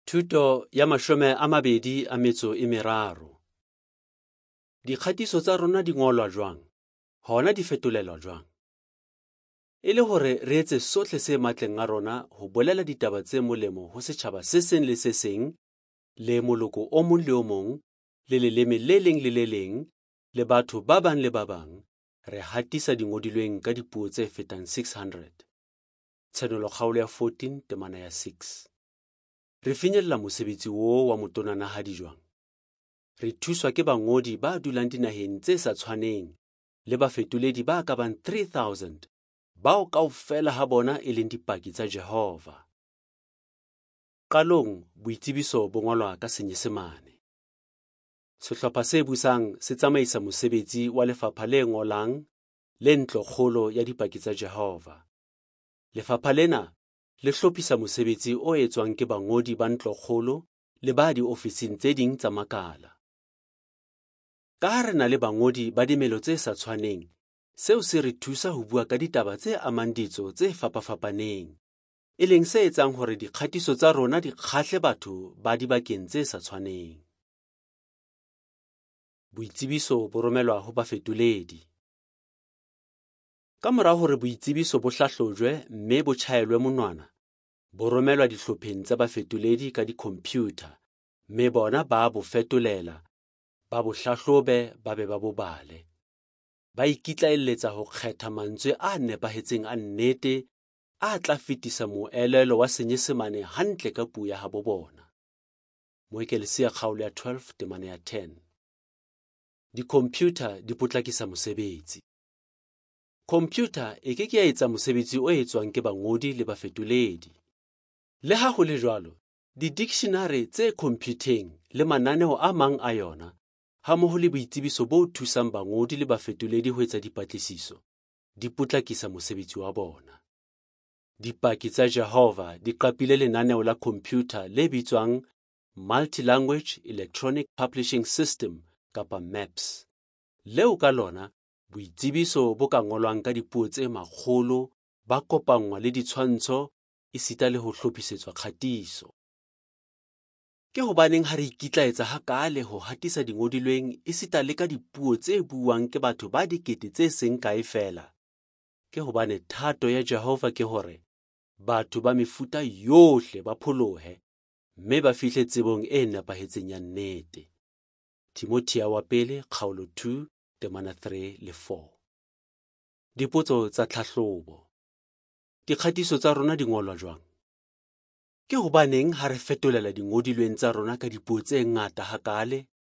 Thuto ya 23. Dikgatiso tsa rona di ngolwa jwang? Hona di fetolelwa jwang? E le hore re etse sohle se matleng a rona ho bolela ditaba tse molemo ho setjhaba se seng le se seng, le moloko o mong le o mong, le leleme le leng le le leng, le batho ba bang le ba bang, re hatisa di ngodilweng ka dipuo tse fetang 600. Tshenolo kgaolo ya 14 temana ya 6. Re finyella mosebetsi wo wa motonanahadi jwang? Re thuswa ke bangodi ba dulang dinaheng tse sa tshwaneng le bafetoledi ba ka bang 3000 bao kaofela ha bona e leng dipaki tsa Jehova. Qalong boitsebiso bo ngolwa ka Senyesemane. Sehlopha se busang se tsamaisa mosebetsi wa lefapha le ngolang le ntlokgolo ya dipaki tsa Jehova. Lefapha lena le hlophisa mosebetsi o etswang ke bangodi ba ntlokgolo le ba diofising tse ding tsa makala. Ka ha re na le bangodi ba dimelo tse sa tshwaneng, seo se re thusa ho bua ka ditaba tse amang ditso tse fapafapaneng, e leng se etsang hore dikgatiso tsa rona di kgahle batho ba dibakeng tse sa tshwaneng. Boitsebiso bo romelwa ho bafetoledi. Ka mora hore boitsebiso bo hlahlojwe mme bo tjhaelwe monwana, bo romelwa dihlopheng tsa bafetoledi ka dikhompyutha, mme bona ba bo fetolela, ba bo hlahlobe ba be ba bo bale. Ba ikitlaelletsa ho kgetha mantswe a nepahetseng a nnete a tla fetisa moelelo wa Senyesemane hantle ka puo ya habo bona. Moekelesiya kgaolo ya 12 temana ya 10. Dikhompyutha di potlakisa mosebetsi. Khompyutha e ke ya etsa mosebetsi o etswang ke bangodi le bafetoledi. Le ha ho le jwalo, di-dictionary tse khompyutheng le mananeo a mang a yona, hammoho le boitsebiso bo thusang bangodi le bafetoledi ho etsa dipatlisiso, di potlakisa mosebetsi wa bona. Dipaki tsa Jehova di qapile lenaneo la khompyutha le bitswang Multi-Language Electronic Publishing System kapa MAPS, leo ka lona boitsebiso bo ka ngolwang ka dipuo tse 100, ba kopangwa le ditshwantsho esita le ho hlophisetswa kgatiso. Ke hobaneng ha re ikitlaetsa hakaale ho hatisa dingodilweng esita le ka dipuo tse buang ke batho ba dikete tse seng kae fela? Ke hobane thato ya Jehova ke hore batho ba mefuta yohle ba pholohe, mme ba fihle tsebong e nepahetseng ya nnete. Timothea wa pele kgaolo 2 temana 3 le 4. Dipotso tsa tlhahlobo. Dikgatiso tsa rona di ngolwa jwang? Ke hobaneng ha re fetolela dingodilweng tsa rona ka dipuo tse ngata hakaale?